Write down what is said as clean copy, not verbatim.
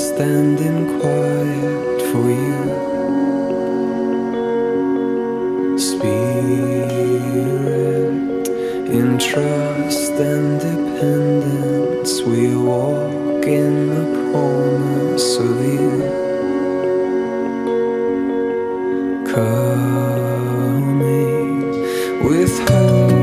standing quiet for you. Spirit, in trust and dependence, we walk in the promise of you. Coming with hope.